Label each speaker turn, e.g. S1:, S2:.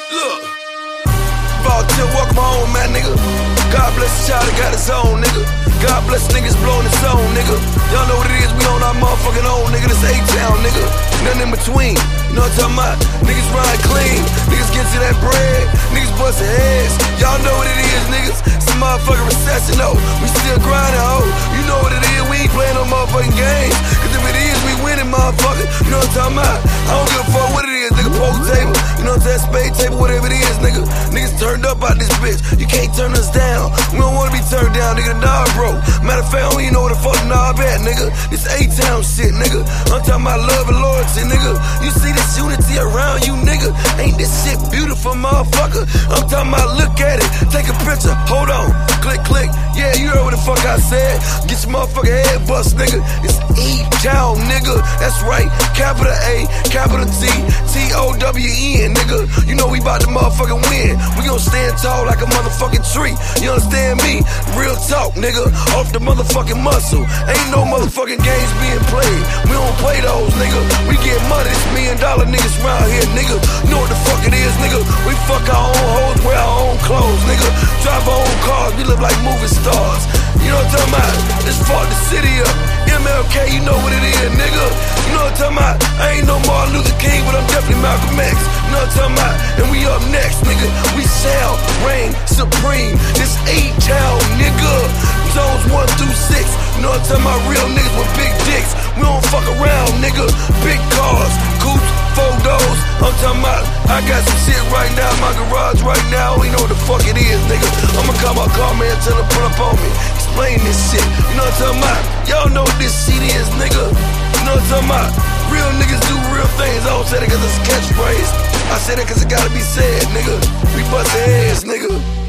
S1: Look, Voltaire, welcome home, man, nigga. God bless the child that got his own, nigga. God bless niggas blowing his own, nigga. Y'all know what it is, we on our motherfucking own, nigga. This A-Town, nigga. Nothing in between. You know what I'm talking about? Niggas ride clean. Niggas get to that bread. Niggas bustin' heads. Y'all know what it is, niggas. Some motherfucking recession, though. We still grinding, ho. You know what it is, we ain't playing no motherfucking games. Cause if it is, we winning, motherfucker. You know what I'm talking about? I don't give a fuck what it is, nigga. Poker table. You know what I'm saying? Spade table, whatever it is, nigga. Niggas turned up out this bitch. You can't turn us down. We don't wanna be turned down, nigga. Nah, bro. Matter of fact, I don't even know where the fuck knob at, nigga. This A-Town shit, nigga. I'm talking about love and loyalty, nigga. You see this unity around you, nigga? Ain't this shit beautiful, motherfucker? I'm talking about look at it. Take a picture. Hold on. Click, click. Yeah, you heard what the fuck I said. Get your motherfucking head bust, nigga. It's A-Town, nigga. That's right. Capital A, capital T, T-O-W-N, nigga. You know we about to motherfucking win. We gon' stand tall like a motherfucking tree. You understand me? Real talk, nigga. Off the motherfucking muscle. Ain't no motherfucking games being played. We don't play those, nigga. We get money. It's $1 million niggas around here, nigga. You know what the fuck it is, nigga? We fuck our own hoes, wear our own clothes, nigga. Drive our own cars. We live like movie stars. You know what I'm talking about? Let's fuck the city up. MLK, you know what it is, nigga. You know what I'm talking about? I ain't no Martin Luther King, but I'm definitely Malcolm X. You know what I'm talking about? And we up next, nigga. We shall reign supreme. This A-Town, nigga. Zones 1 through 6. You know what I'm talking about? Real niggas with big dicks. We don't fuck around, nigga. Big cars, coupes, 4 doors. I'm talking about, I got some shit right now in my garage right now. I don't even know what the fuck it is, nigga. I'ma call my car man, tell him pull up on me. Explain this shit. You know what I'm talking about? Y'all know what this shit is, nigga. You know what I'm talking about? Real niggas do real things. I don't say that cause it's a catchphrase. I say that cause it gotta be said, nigga. We bust heads, nigga.